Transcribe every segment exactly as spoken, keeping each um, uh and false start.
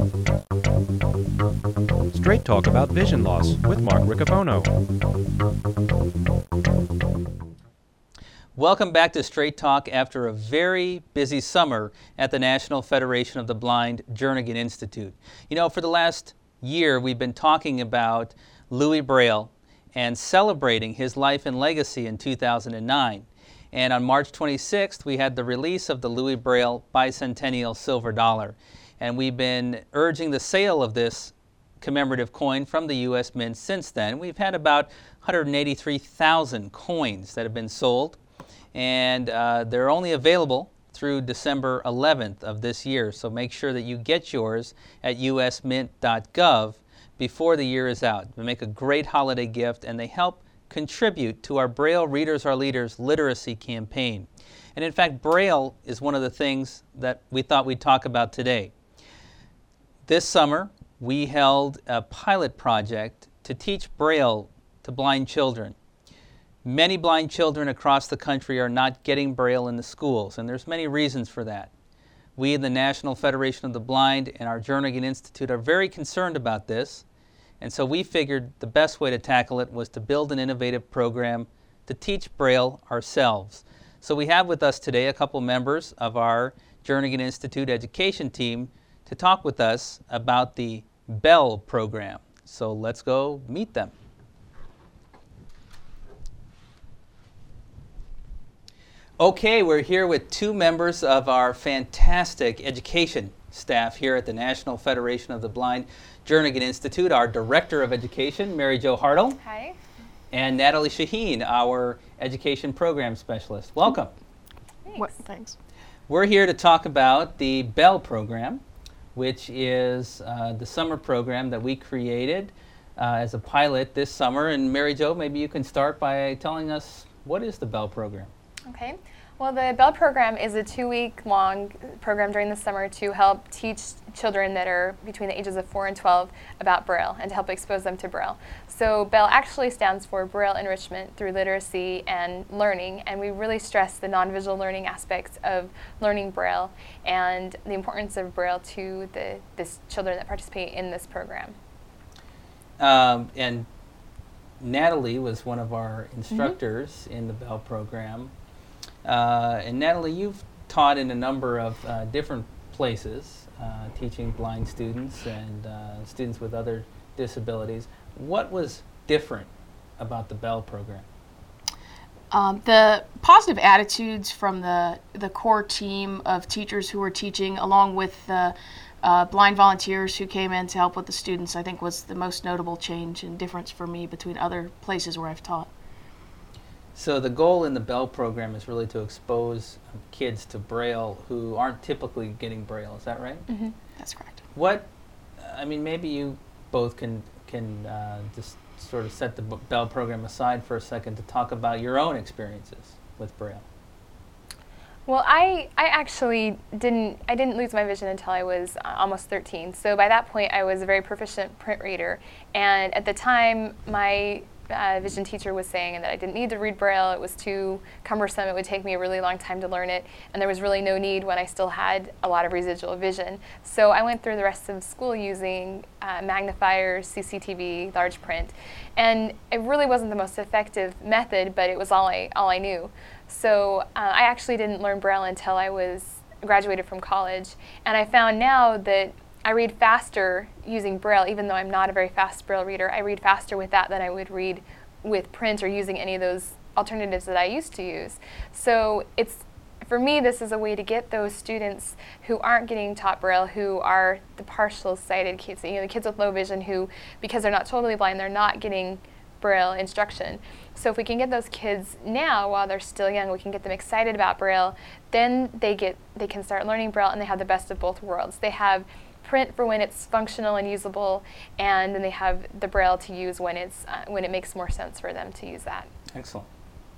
Straight Talk about vision loss with Mark Riccobono. Welcome back to Straight Talk after a very busy summer at the National Federation of the Blind Jernigan Institute. You know, for the last year we've been talking about Louis Braille and celebrating his life and legacy in two thousand nine. And on March twenty-sixth, we had the release of the Louis Braille Bicentennial Silver Dollar. And we've been urging the sale of this commemorative coin from the U S Mint since then. We've had about one hundred eighty-three thousand coins that have been sold, and uh, they're only available through December eleventh of this year. So make sure that you get yours at u s mint dot gov before the year is out. They make a great holiday gift, and they help contribute to our Braille Readers Are Leaders literacy campaign. And in fact, Braille is one of the things that we thought we'd talk about today. This summer, we held a pilot project to teach Braille to blind children. Many blind children across the country are not getting Braille in the schools, and there's many reasons for that. We in the National Federation of the Blind and our Jernigan Institute are very concerned about this, and so we figured the best way to tackle it was to build an innovative program to teach Braille ourselves. So we have with us today a couple members of our Jernigan Institute education team to talk with us about the BELL program. So let's go meet them. Okay, we're here with two members of our fantastic education staff here at the National Federation of the Blind Jernigan Institute, our Director of Education, Mary Jo Hartle. Hi. And Natalie Shaheen, our Education Program Specialist. Welcome. Thanks. What, thanks. We're here to talk about the BELL program, which is uh, the summer program that we created uh, as a pilot this summer. And Mary Jo, maybe you can start by telling us, what is the BELL program? Okay. Well, the BELL program is a two-week long program during the summer to help teach children that are between the ages of four and twelve about Braille and to help expose them to Braille. So BELL actually stands for Braille Enrichment Through Literacy and Learning, and we really stress the non-visual learning aspects of learning Braille and the importance of Braille to the this children that participate in this program. Um, and Natalie was one of our instructors mm-hmm. in the BELL program. Uh, and Natalie, you've taught in a number of uh, different places, uh, teaching blind students and uh, students with other disabilities. What was different about the BELL program? Um, the positive attitudes from the, the core team of teachers who were teaching, along with the uh, blind volunteers who came in to help with the students, I think was the most notable change and difference for me between other places where I've taught. So the goal in the BELL program is really to expose kids to Braille who aren't typically getting Braille. Is that right? Mm-hmm. That's correct. What, I mean, maybe you both can can uh, just sort of set the BELL program aside for a second to talk about your own experiences with Braille. Well, I, I actually didn't I didn't lose my vision until I was uh, almost thirteen. So by that point, I was a very proficient print reader, and at the time, my Uh, vision teacher was saying that I didn't need to read Braille. It was too cumbersome. It would take me a really long time to learn it, and there was really no need when I still had a lot of residual vision. So I went through the rest of school using uh, magnifiers, C C T V, large print, and it really wasn't the most effective method, but it was all I all I knew. So uh, I actually didn't learn Braille until I was graduated from college, and I found now that I read faster using Braille, even though I'm not a very fast Braille reader. I read faster with that than I would read with print or using any of those alternatives that I used to use. So it's, for me, this is a way to get those students who aren't getting taught Braille, who are the partial sighted kids, you know, the kids with low vision who, because they're not totally blind, they're not getting Braille instruction. So if we can get those kids now while they're still young, we can get them excited about Braille, then they get they can start learning Braille and they have the best of both worlds. They have print for when it's functional and usable, and then they have the Braille to use when it's uh, when it makes more sense for them to use that. Excellent.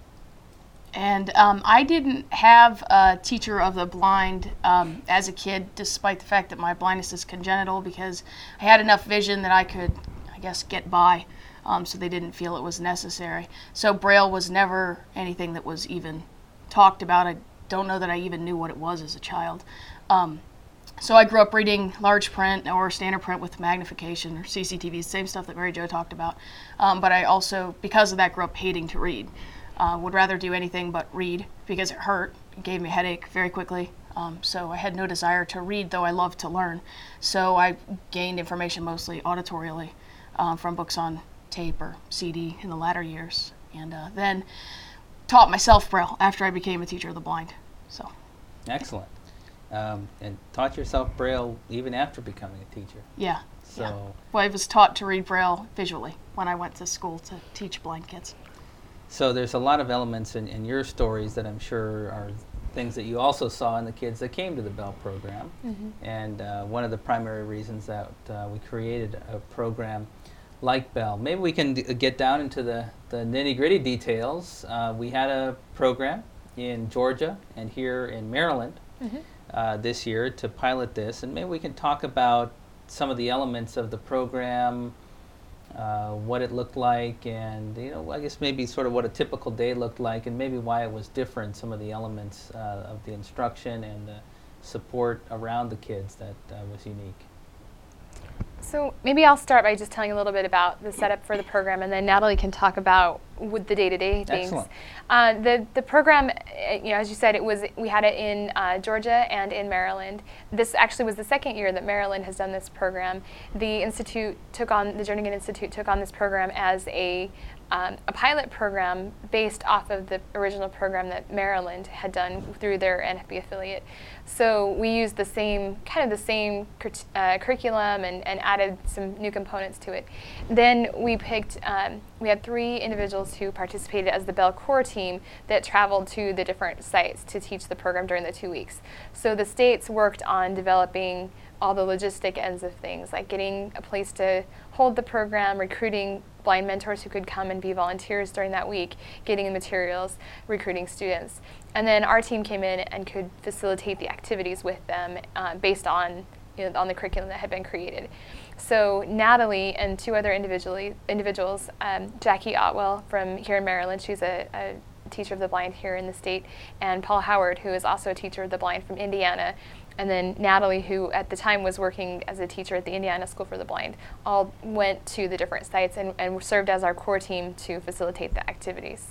And um, I didn't have a teacher of the blind um, as a kid, despite the fact that my blindness is congenital, because I had enough vision that I could, I guess, get by, um, so they didn't feel it was necessary. So Braille was never anything that was even talked about. I don't know that I even knew what it was as a child. Um, So I grew up reading large print or standard print with magnification or C C T V, same stuff that Mary Jo talked about. Um, but I also, because of that, grew up hating to read. Uh, would rather do anything but read because it hurt. It gave me a headache very quickly. Um, so I had no desire to read, though I loved to learn. So I gained information mostly auditorially um, from books on tape or C D in the latter years. And uh, then taught myself Braille after I became a teacher of the blind. So. Excellent. Um, and taught yourself Braille even after becoming a teacher. Yeah. So. Yeah. Well, I was taught to read Braille visually when I went to school to teach blind kids. So there's a lot of elements in, in your stories that I'm sure are things that you also saw in the kids that came to the Bell program. Mm-hmm. And uh, one of the primary reasons that uh, we created a program like Bell. Maybe we can d- get down into the, the nitty-gritty details. Uh, we had a program in Georgia and here in Maryland Mm-hmm. uh, this year to pilot this, and maybe we can talk about some of the elements of the program, uh, what it looked like, and you know, I guess maybe sort of what a typical day looked like, and maybe why it was different. Some of the elements uh, of the instruction and the support around the kids that uh, was unique. So maybe I'll start by just telling a little bit about the setup for the program, and then Natalie can talk about with the day-to-day things. Excellent. Uh, the the program, uh, you know, as you said, it was we had it in uh, Georgia and in Maryland. This actually was the second year that Maryland has done this program. The institute took on the Jernigan Institute took on this program as a Um, a pilot program based off of the original program that Maryland had done through their N F B affiliate. So we used the same, kind of the same cur- uh, curriculum and, and added some new components to it. Then we picked, um, we had three individuals who participated as the Bell Core team that traveled to the different sites to teach the program during the two weeks. So the states worked on developing all the logistic ends of things, like getting a place to hold the program, recruiting blind mentors who could come and be volunteers during that week, getting the materials, recruiting students. And then our team came in and could facilitate the activities with them uh, based on, you know, on the curriculum that had been created. So Natalie and two other individually, individuals, um, Jackie Otwell from here in Maryland, she's a, a teacher of the blind here in the state, and Paul Howard, who is also a teacher of the blind from Indiana, and then Natalie, who at the time was working as a teacher at the Indiana School for the Blind, all went to the different sites and, and served as our core team to facilitate the activities.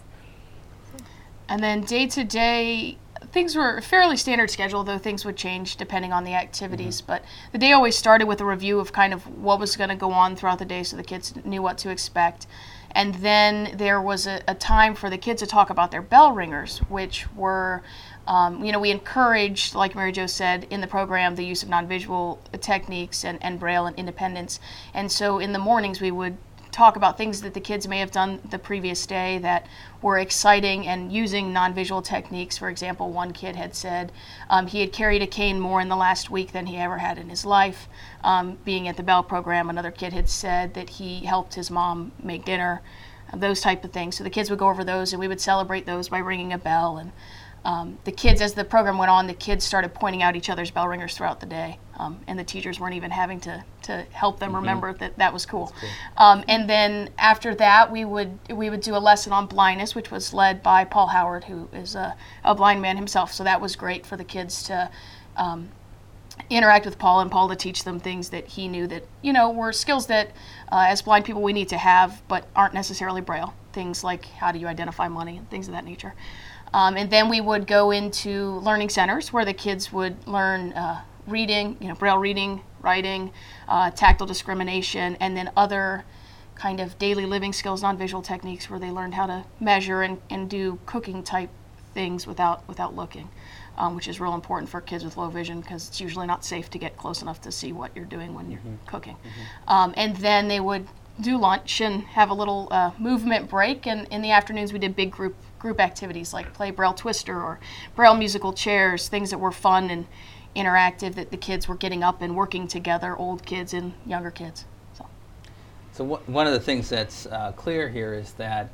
And then day to day, things were a fairly standard schedule, though things would change depending on the activities. Mm-hmm. But the day always started with a review of kind of what was going to go on throughout the day so the kids knew what to expect. And then there was a, a time for the kids to talk about their bell ringers, which were, um, you know, we encouraged, like Mary Jo said, in the program, the use of non-visual techniques and, and Braille and independence. And so in the mornings we would talk about things that the kids may have done the previous day that were exciting and using non-visual techniques. For example, one kid had said um, he had carried a cane more in the last week than he ever had in his life. Um, being at the Bell program, another kid had said that he helped his mom make dinner, uh, those type of things. So the kids would go over those and we would celebrate those by ringing a bell. And um, the kids, as the program went on, the kids started pointing out each other's bell ringers throughout the day. Um, and the teachers weren't even having to, to help them mm-hmm. remember that that was cool. cool. Um, and then after that, we would we would do a lesson on blindness, which was led by Paul Howard, who is a, a blind man himself. So that was great for the kids to um, interact with Paul and Paul to teach them things that he knew that, you know, were skills that uh, as blind people we need to have, but aren't necessarily Braille. Things like how do you identify money and things of that nature. Um, and then we would go into learning centers where the kids would learn uh, reading, you know, Braille reading, writing, uh, tactile discrimination, and then other kind of daily living skills, non-visual techniques where they learned how to measure and, and do cooking type things without without looking, um, which is real important for kids with low vision because it's usually not safe to get close enough to see what you're doing when you're mm-hmm. cooking. Mm-hmm. Um, and then they would do lunch and have a little uh, movement break, and in the afternoons we did big group group activities like play Braille Twister or Braille musical chairs, things that were fun and interactive that the kids were getting up and working together, old kids and younger kids. So, so w- one of the things that's uh, clear here is that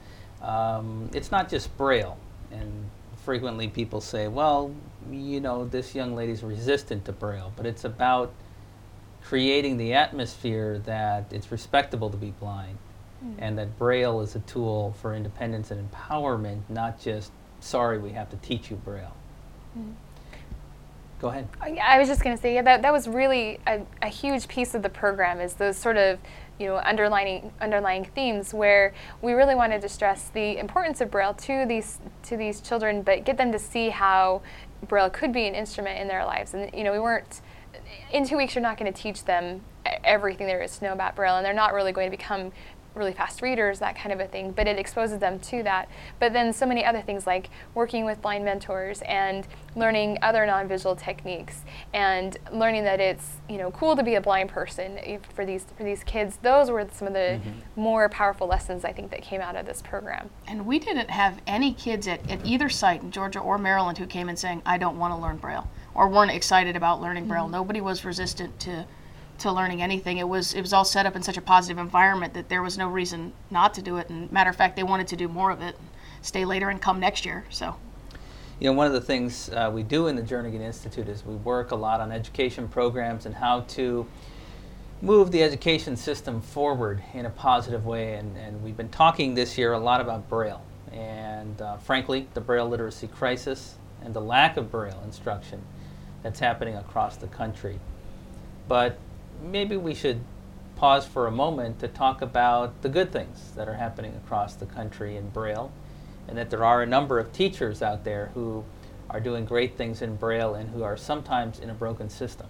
um, it's not just Braille, and frequently people say, well, you know, this young lady's resistant to Braille, but it's about creating the atmosphere that it's respectable to be blind, mm. and that Braille is a tool for independence and empowerment, not just, sorry, we have to teach you Braille. Mm. Go ahead. I I was just going to say, yeah, that, that was really a, a huge piece of the program, is those sort of, you know, underlining underlying themes where we really wanted to stress the importance of Braille to these to these children, but get them to see how Braille could be an instrument in their lives. And you know, we weren't in two weeks. You're not going to teach them everything there is to know about Braille, and they're not really going to become really fast readers, that kind of a thing, but it exposes them to that. But then so many other things like working with blind mentors and learning other non-visual techniques and learning that it's, you know, cool to be a blind person if- for these for these kids. Those were some of the mm-hmm. more powerful lessons I think that came out of this program. And we didn't have any kids at, at either site in Georgia or Maryland who came in saying, I don't want to learn Braille, or weren't excited about learning Braille. Mm-hmm. Nobody was resistant to to learning anything. It was it was all set up in such a positive environment that there was no reason not to do it. And matter of fact, they wanted to do more of it, stay later and come next year. So, you know, one of the things uh, we do in the Jernigan Institute is we work a lot on education programs and how to move the education system forward in a positive way. And, and we've been talking this year a lot about Braille and uh, frankly, the Braille literacy crisis and the lack of Braille instruction that's happening across the country. But maybe we should pause for a moment to talk about the good things that are happening across the country in Braille, and that there are a number of teachers out there who are doing great things in Braille and who are sometimes in a broken system.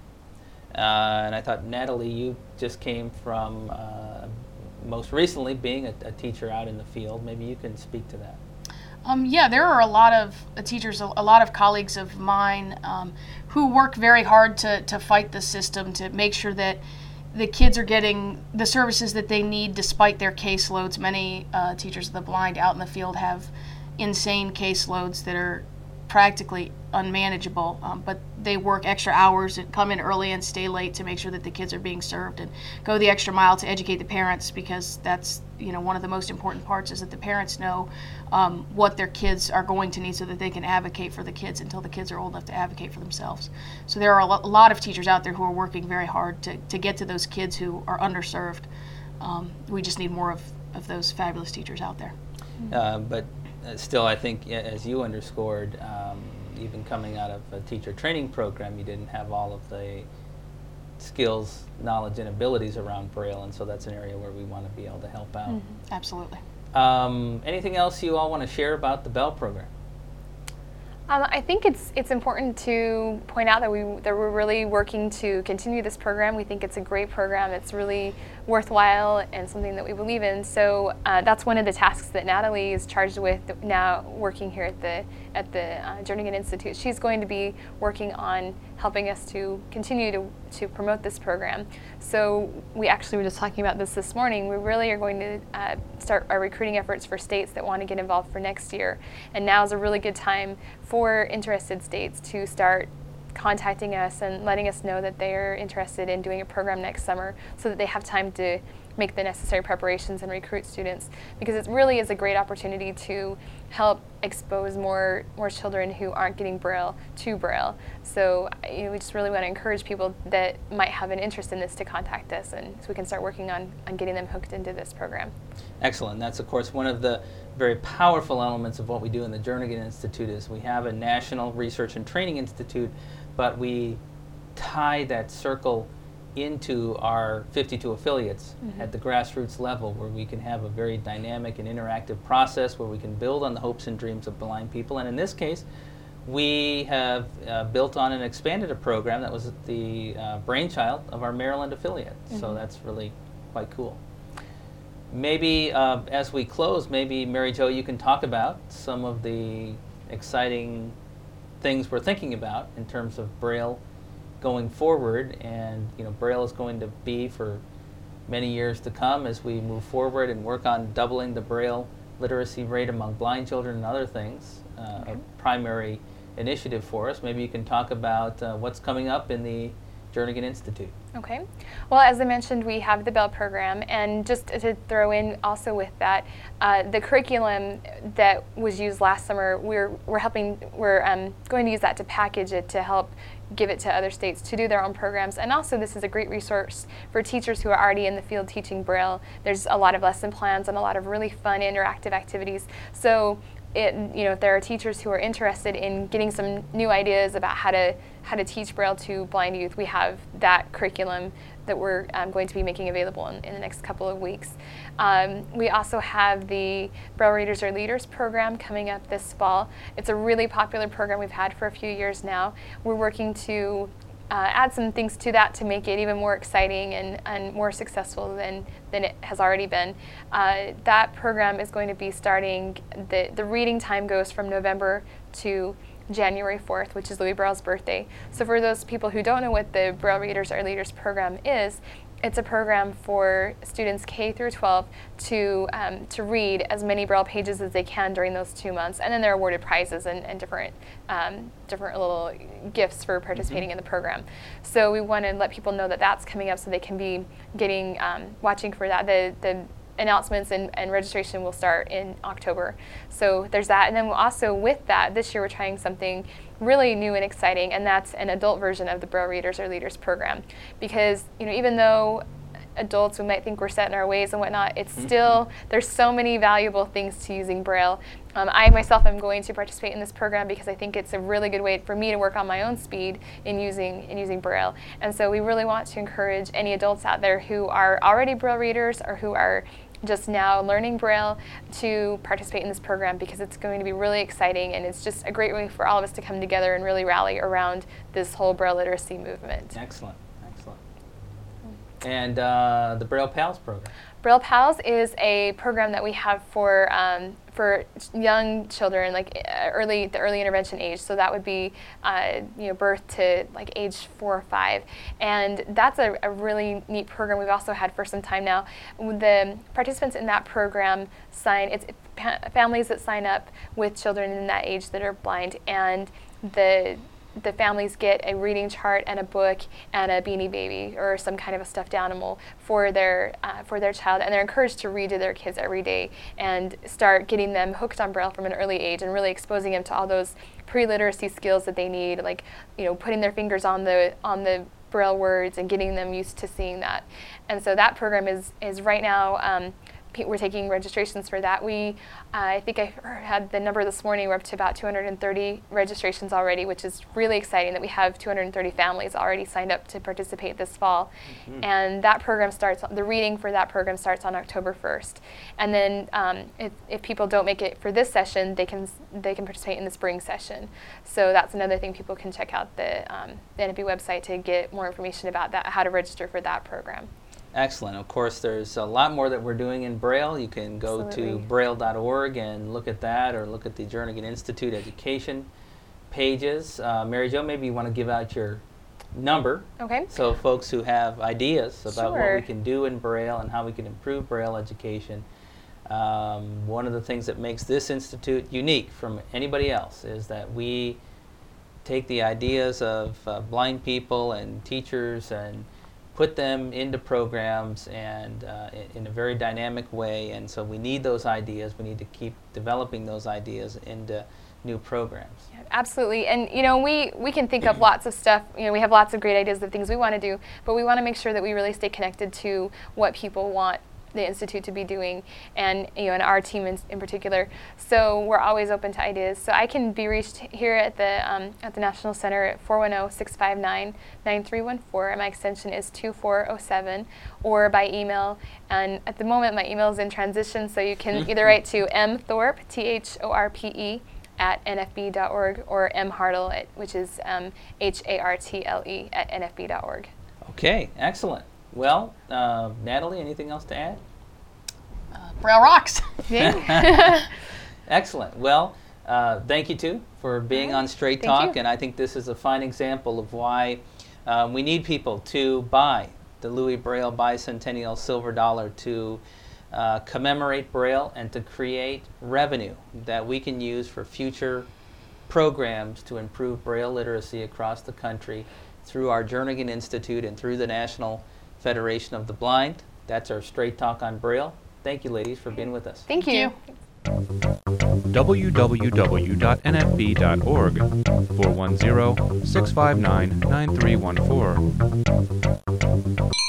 Uh, and I thought, Natalie, you just came from uh, most recently being a, a teacher out in the field. Maybe you can speak to that. Um, yeah, there are a lot of uh, teachers, a, a lot of colleagues of mine um, who work very hard to, to fight the system, to make sure that the kids are getting the services that they need despite their caseloads. Many uh, teachers of the blind out in the field have insane caseloads that are practically unmanageable, um, but they work extra hours and come in early and stay late to make sure that the kids are being served, and go the extra mile to educate the parents, because that's, you know, one of the most important parts is that the parents know um, what their kids are going to need so that they can advocate for the kids until the kids are old enough to advocate for themselves. So there are a, lo- a lot of teachers out there who are working very hard to, to get to those kids who are underserved. Um, we just need more of, of those fabulous teachers out there. Uh, but uh, still, I think, yeah, as you underscored, um, even coming out of a teacher training program, you didn't have all of the skills, knowledge, and abilities around Braille, and so that's an area where we want to be able to help out. Mm-hmm. Absolutely. Um, anything else you all want to share about the Bell program? Um, I think it's it's important to point out that we that we're really working to continue this program. We think it's a great program. It's really worthwhile and something that we believe in. So uh, that's one of the tasks that Natalie is charged with now, working here at the at the uh, Jernigan Institute. She's going to be working on helping us to continue to to promote this program. So we actually were just talking about this this morning. We really are going to uh, start our recruiting efforts for states that want to get involved for next year. And now is a really good time for interested states to start contacting us and letting us know that they're interested in doing a program next summer, so that they have time to make the necessary preparations and recruit students, because it really is a great opportunity to help expose more more children who aren't getting Braille to Braille. So you know, we just really want to encourage people that might have an interest in this to contact us, and so we can start working on, on getting them hooked into this program. Excellent. That's, of course, one of the very powerful elements of what we do in the Jernigan Institute is we have a National Research and Training Institute, but we tie that circle into our fifty-two affiliates mm-hmm. at the grassroots level, where we can have a very dynamic and interactive process where we can build on the hopes and dreams of blind people. And in this case, we have uh, built on and expanded a program that was the uh, brainchild of our Maryland affiliate. Mm-hmm. So that's really quite cool. Maybe uh, as we close, maybe Mary Jo, you can talk about some of the exciting things we're thinking about in terms of Braille going forward. And you know, Braille is going to be for many years to come as we move forward and work on doubling the Braille literacy rate among blind children and other things, uh, okay. a primary initiative for us. Maybe you can talk about uh, what's coming up in the Jernigan Institute. Okay. Well, as I mentioned, we have the Bell program, and just to throw in also with that, uh, the curriculum that was used last summer, we're we're helping, we're um, going to use that to package it to help give it to other states to do their own programs. And also, this is a great resource for teachers who are already in the field teaching Braille. There's a lot of lesson plans and a lot of really fun interactive activities. So it, you know, if there are teachers who are interested in getting some new ideas about how to how to teach Braille to blind youth, we have that curriculum that we're um, going to be making available in, in the next couple of weeks. Um, we also have the Braille Readers Are Leaders program coming up this fall. It's a really popular program we've had for a few years now. We're working to uh, add some things to that to make it even more exciting and, and more successful than, than it has already been. Uh, that program is going to be starting, the, the reading time goes from November to January fourth, which is Louis Braille's birthday. So for those people who don't know what the Braille Readers Are Leaders program is, it's a program for students K through twelve to um, to read as many Braille pages as they can during those two months, and then they're awarded prizes and, and different um, different little gifts for participating mm-hmm. in the program. So we want to let people know that that's coming up, so they can be getting um, watching for that. The the announcements and, and registration will start in October. So there's that, and then we'll also with that, this year we're trying something really new and exciting, and that's an adult version of the Braille Readers Are Leaders program. Because, you know, even though adults, we might think we're set in our ways and whatnot, it's still, there's so many valuable things to using Braille. Um, I myself am going to participate in this program because I think it's a really good way for me to work on my own speed in using in using Braille. And so we really want to encourage any adults out there who are already Braille readers or who are just now learning Braille to participate in this program, because it's going to be really exciting, and it's just a great way for all of us to come together and really rally around this whole Braille literacy movement. Excellent, excellent. And uh, the Braille Pals program? Braille Pals is a program that we have for um, for young children, like uh, early the early intervention age. So that would be uh, you know birth to like age four or five, and that's a, a really neat program we've also had for some time now. The participants in that program sign it's families that sign up with children in that age that are blind, and the the families get a reading chart and a book and a Beanie Baby or some kind of a stuffed animal for their uh, for their child, and they're encouraged to read to their kids every day and start getting them hooked on Braille from an early age and really exposing them to all those pre-literacy skills that they need, like, you know, putting their fingers on the on the Braille words and getting them used to seeing that. And so that program is is right now um, we're taking registrations for that. We, uh, I think I had the number this morning, we're up to about two hundred thirty registrations already, which is really exciting that we have two hundred thirty families already signed up to participate this fall. Mm-hmm. And that program starts, the reading for that program starts on October first. And then um, if, if people don't make it for this session, they can they can participate in the spring session. So that's another thing people can check out the, um, the N F B website to get more information about that, how to register for that program. Excellent. Of course, there's a lot more that we're doing in Braille. You can go Absolutely. to braille dot org and look at that, or look at the Jernigan Institute education pages. Uh, Mary Jo, maybe you want to give out your number. Okay. So folks who have ideas about Sure. what we can do in Braille and how we can improve Braille education. Um, one of the things that makes this institute unique from anybody else is that we take the ideas of uh, blind people and teachers and put them into programs and uh, in, in a very dynamic way, and so we need those ideas. We need to keep developing those ideas into new programs. Yeah, absolutely. And you know, we we can think of lots of stuff. You know, we have lots of great ideas of things we want to do, but we want to make sure that we really stay connected to what people want the Institute to be doing, and you know, and our team in, in particular. So we're always open to ideas. So I can be reached here at the um, at the National Center at four one zero, six five nine, nine three one four, and my extension is two four zero seven, or by email. And at the moment, my email is in transition, so you can either write to mthorpe, T H O R P E, at N F B dot org, or mhartle, at, which is um, H A R T L E, at N F B dot org. Okay, excellent. Well, uh, Natalie, anything else to add? Uh, Braille rocks. Excellent. Well, uh, thank you, too, for being right. on Straight Thank Talk, you. and I think this is a fine example of why um, we need people to buy the Louis Braille Bicentennial Silver Dollar to uh, commemorate Braille and to create revenue that we can use for future programs to improve Braille literacy across the country through our Jernigan Institute and through the National Federation of the Blind. That's our Straight Talk on Braille. Thank you, ladies, for being with us. Thank you. w w w dot n f b dot org, four one zero, six five nine, nine three one four.